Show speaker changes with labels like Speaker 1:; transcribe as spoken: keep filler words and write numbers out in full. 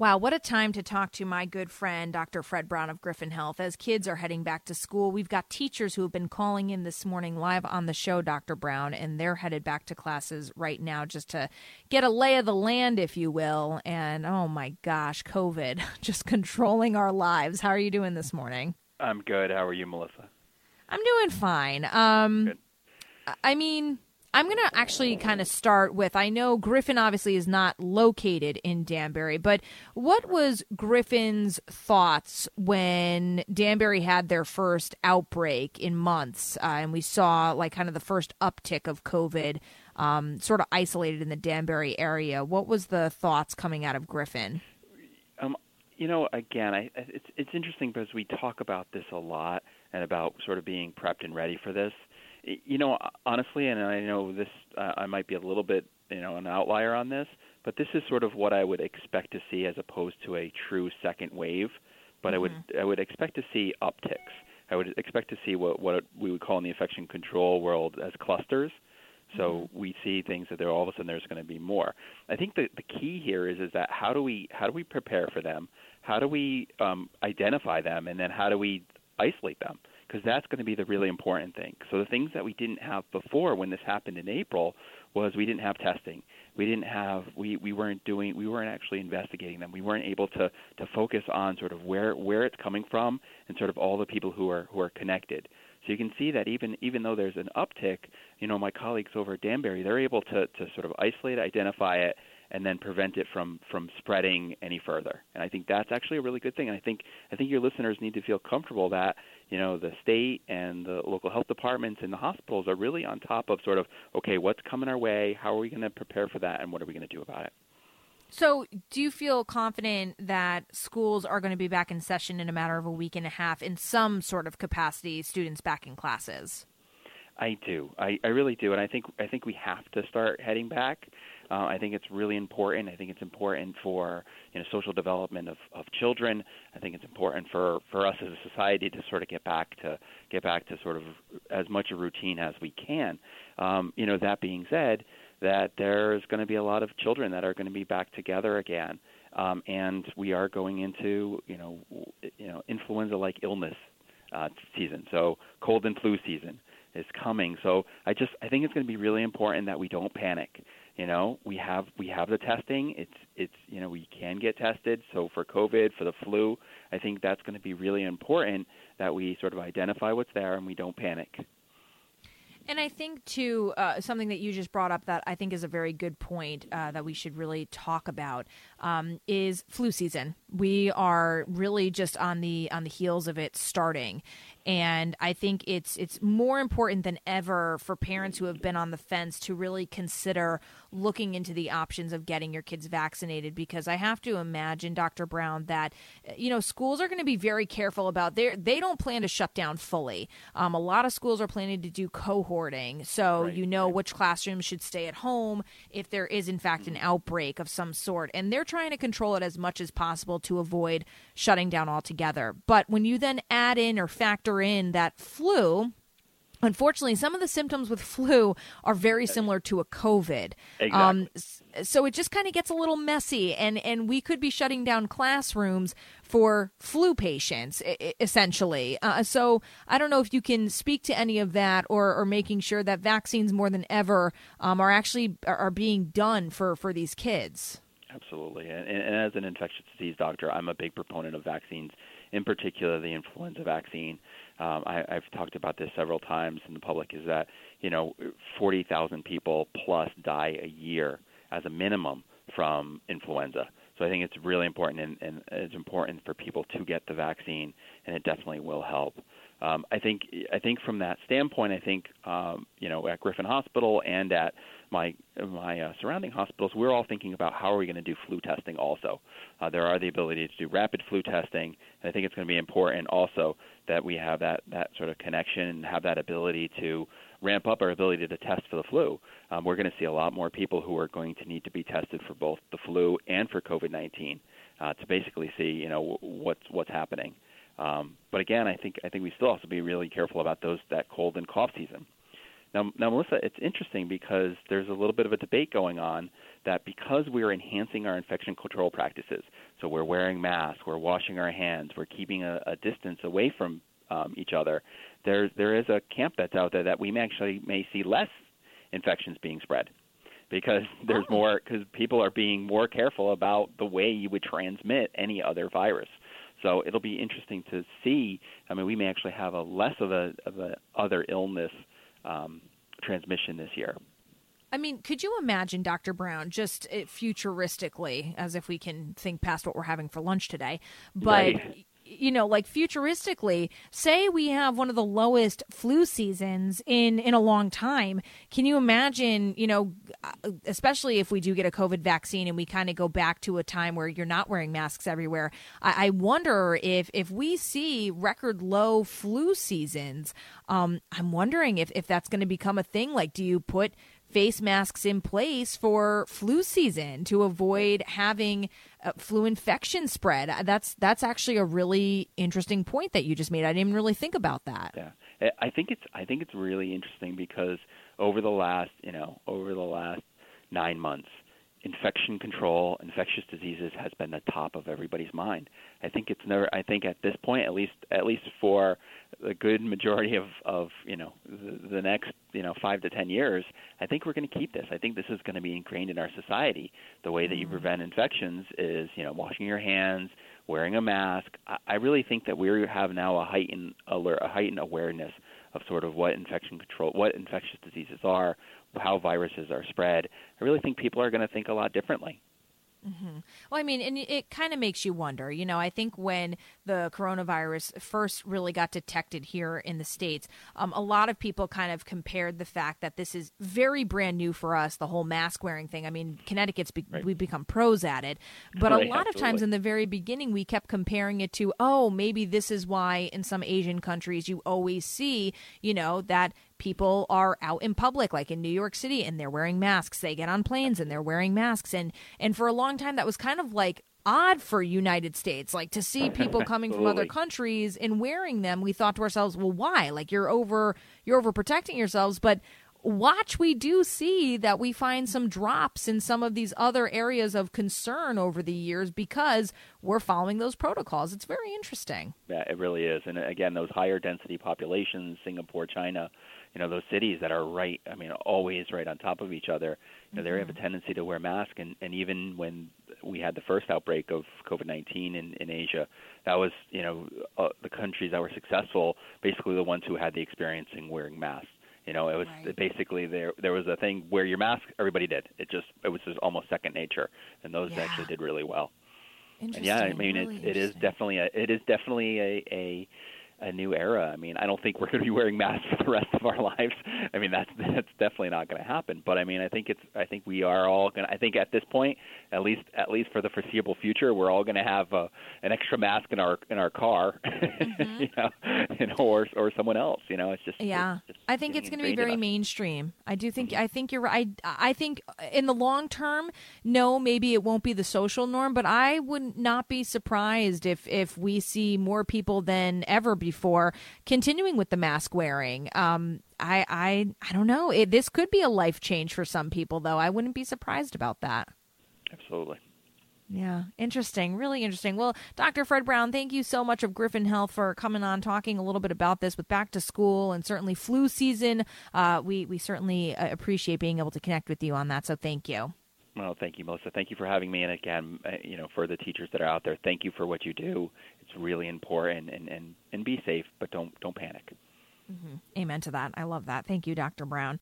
Speaker 1: Wow, what a time to talk to my good friend, Doctor Fred Brown of Griffin Health. As kids are heading back to school, we've got teachers who have been calling in this morning live on the show, Doctor Brown, and they're headed back to classes right now just to get a lay of the land, if you will. And, oh, my gosh, COVID just controlling our lives. How are you doing this morning?
Speaker 2: I'm good. How are you, Melissa?
Speaker 1: I'm doing fine. Um,
Speaker 2: Good.
Speaker 1: I mean... I'm going to actually kind of start with, I know Griffin obviously is not located in Danbury, but what was Griffin's thoughts when Danbury had their first outbreak in months, uh, and we saw like kind of the first uptick of COVID um, sort of isolated in the Danbury area? What was the thoughts coming out of Griffin?
Speaker 2: Um, you know, again, I, it's it's interesting because we talk about this a lot and about sort of being prepped and ready for this. You know, honestly, and I know this, uh, I might be a little bit, you know, an outlier on this, but this is sort of what I would expect to see as opposed to a true second wave. But mm-hmm. I would I would expect to see upticks. I would expect to see what, what we would call in the infection control world as clusters. So mm-hmm. we see things that there all of a sudden there's going to be more. I think the the key here is is that how do we how do we prepare for them? How do we um, identify them, and then how do we isolate them? Because that's going to be the really important thing. So the things that we didn't have before when this happened in April was we didn't have testing. We didn't have we, we weren't doing we weren't actually investigating them. We weren't able to, to focus on sort of where, where it's coming from and sort of all the people who are who are connected. So you can see that even even though there's an uptick, you know, my colleagues over at Danbury, they're able to, to sort of isolate, identify it, and then prevent it from, from spreading any further. And I think that's actually a really good thing. And I think I think your listeners need to feel comfortable that, you know, the state and the local health departments and the hospitals are really on top of sort of, okay, what's coming our way, how are we going to prepare for that, and what are we going to do about it?
Speaker 1: So do you feel confident that schools are going to be back in session in a matter of a week and a half in some sort of capacity, students back in classes?
Speaker 2: I do. I, I really do. And I think I think we have to start heading back. Uh, I think it's really important. I think it's important for, you know, social development of, of children. I think it's important for, for us as a society to sort of get back to get back to sort of as much a routine as we can. Um, you know, that being said, that there's going to be a lot of children that are going to be back together again, um, and we are going into, you know, you know, influenza-like illness uh, season. So cold and flu season is coming. So I just I think it's going to be really important that we don't panic. You know, we have we have the testing. It's it's you know, we can get tested. So for COVID, for the flu, I think that's going to be really important that we sort of identify what's there and we don't panic.
Speaker 1: And I think, too, uh, something that you just brought up that I think is a very good point uh, that we should really talk about um, is flu season. We are really just on the on the heels of it starting. And I think it's it's more important than ever for parents who have been on the fence to really consider looking into the options of getting your kids vaccinated, because I have to imagine, Doctor Brown, that, you know, schools are going to be very careful about their, they don't plan to shut down fully. Um, a lot of schools are planning to do cohorting. So,
Speaker 2: right,
Speaker 1: you know,
Speaker 2: right.
Speaker 1: which classrooms should stay at home if there is, in fact, an outbreak of some sort. And they're trying to control it as much as possible to avoid shutting down altogether. But when you then add in or factor in that flu, unfortunately, some of the symptoms with flu are very similar to a COVID.
Speaker 2: Exactly.
Speaker 1: Um, so it just kind of gets a little messy, and, and we could be shutting down classrooms for flu patients, essentially. Uh, so I don't know if you can speak to any of that, or, or making sure that vaccines more than ever um, are actually are being done for, for these kids.
Speaker 2: Absolutely. And, and as an infectious disease doctor, I'm a big proponent of vaccines, in particular the influenza vaccine. Um, I, I've talked about this several times in the public, is that, you know, forty thousand people plus die a year as a minimum from influenza. So I think it's really important, and, and it's important for people to get the vaccine, and it definitely will help. Um, I think I think from that standpoint, I think, um, you know, at Griffin Hospital and at my my uh, surrounding hospitals, we're all thinking about how are we going to do flu testing also. Uh, there are the ability to do rapid flu testing, and I think it's going to be important also that we have that, that sort of connection and have that ability to ramp up our ability to test for the flu. Um, we're going to see a lot more people who are going to need to be tested for both the flu and for COVID nineteen uh, to basically see, you know, what's what's happening. Um, but again, I think I think we still have to be really careful about those that cold and cough season, Now, now, Melissa, it's interesting because there's a little bit of a debate going on that because we're enhancing our infection control practices, so we're wearing masks, we're washing our hands, we're keeping a, a distance away from um, each other, there there is a camp that's out there that we may actually may see less infections being spread because there's
Speaker 1: oh.
Speaker 2: more, because people are being more careful about the way you would transmit any other virus. So it'll be interesting to see. I mean, we may actually have a less of a of a other illness um, transmission this year.
Speaker 1: I mean, could you imagine, Doctor Brown, just futuristically, as if we can think past what we're having for lunch today, but,
Speaker 2: right.
Speaker 1: you know, like futuristically, say we have one of the lowest flu seasons in, in a long time. Can you imagine, you know, especially if we do get a COVID vaccine and we kind of go back to a time where you're not wearing masks everywhere, I, I wonder if, if we see record low flu seasons, um, I'm wondering if, if that's going to become a thing. Like, do you put face masks in place for flu season to avoid having uh, flu infection spread? That's that's actually a really interesting point that you just made. I didn't even really think about that.
Speaker 2: Yeah, I think it's I think it's really interesting because over the last you know over the last nine months, infection control, infectious diseases has been the top of everybody's mind. I think it's never. I think at this point, at least at least for the good majority of, of you know the, the next you know five to ten years, I think we're going to keep this. I think this is going to be ingrained in our society. The way that you prevent infections is you know washing your hands, wearing a mask. I, I really think that we have now a heightened alert, a heightened awareness of sort of what infection control, what infectious diseases are, how viruses are spread. I really think people are going to think a lot differently.
Speaker 1: Mm-hmm. Well, I mean, and it kind of makes you wonder, you know, I think when the coronavirus first really got detected here in the States, um, a lot of people kind of compared the fact that this is very brand new for us, the whole mask wearing thing. I mean, Connecticut's, be- right. we've become pros at it, but right, a lot absolutely. of times in the very beginning, we kept comparing it to, oh, maybe this is why in some Asian countries you always see, you know, that people are out in public, like in New York City, and they're wearing masks. They get on planes and they're wearing masks. And, and for a long time, that was kind of like odd for United States, like to see people coming from other countries and wearing them. We thought to ourselves, well, why? Like you're over, you're over protecting yourselves. But watch, we do see that we find some drops in some of these other areas of concern over the years because we're following those protocols. It's very interesting.
Speaker 2: Yeah, it really is. And again, those higher density populations, Singapore, China, you know, those cities that are right, I mean, always right on top of each other, you know, mm-hmm. they have a tendency to wear masks. And, and even when we had the first outbreak of COVID nineteen in, in Asia, that was, you know, uh, the countries that were successful, basically the ones who had the experience in wearing masks. You know, it was right. basically there. There was a thing, wear your mask. Everybody did. It just it was just almost second nature, and those yeah. actually did really well.
Speaker 1: Interesting.
Speaker 2: And yeah, I mean,
Speaker 1: really
Speaker 2: it, it is definitely a it is definitely a, a a new era. I mean, I don't think we're going to be wearing masks for the rest of our lives. I mean, that's that's definitely not going to happen. But I mean, I think it's I think we are all going to. I think at this point, at least at least for the foreseeable future, we're all going to have a, an extra mask in our in our car, mm-hmm. you know, you know, or or someone else. You know, it's just
Speaker 1: yeah.
Speaker 2: It's just
Speaker 1: I think it's going to be very mainstream. I do think. Mm-hmm. I think you're right. I, I think in the long term, no, maybe it won't be the social norm, but I would not be surprised if if we see more people than ever before continuing with the mask wearing. Um, I, I, I don't know. It, this could be a life change for some people, though. I wouldn't be surprised about that.
Speaker 2: Absolutely.
Speaker 1: Yeah, interesting. Really interesting. Well, Doctor Fred Brown, thank you so much of Griffin Health for coming on, talking a little bit about this with back to school and certainly flu season. Uh, we, we certainly uh, appreciate being able to connect with you on that, so thank you.
Speaker 2: Well, thank you, Melissa. Thank you for having me. And again, uh, you know, for the teachers that are out there, thank you for what you do. It's really important, and, and, and be safe, but don't don't panic.
Speaker 1: Mm-hmm. Amen to that. I love that. Thank you, Doctor Brown.